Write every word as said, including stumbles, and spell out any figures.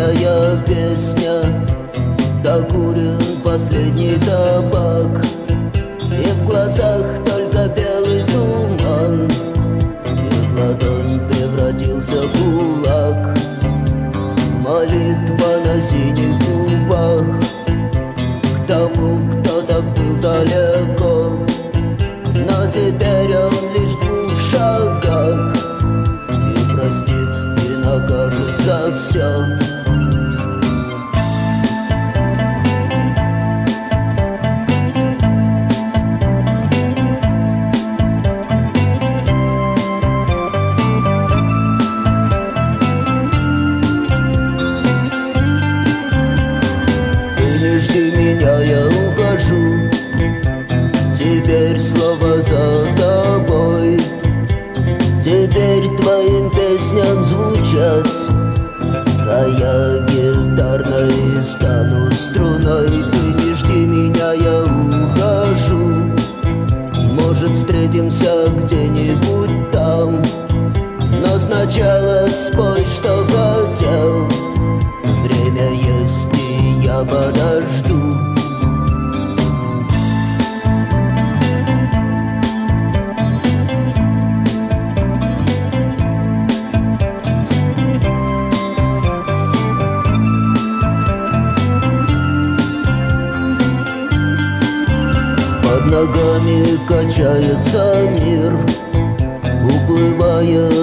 синяя песня, докурен последний табак, и в глазах только белый туман, и в ладонь превратился кулак. Молитва на синих губах к тому, кто так был далеко, но теперь он лишь в двух шагах, и простит, и накажет за все. Жди меня, я ухожу, теперь снова за тобой. Теперь твоим песням звучат, а я гитарной стану струной. Ты не жди меня, я ухожу, может, встретимся где-нибудь там, но сначала спой, что хотел. Время есть, и я подожду. Под ногами качается мир, уплывая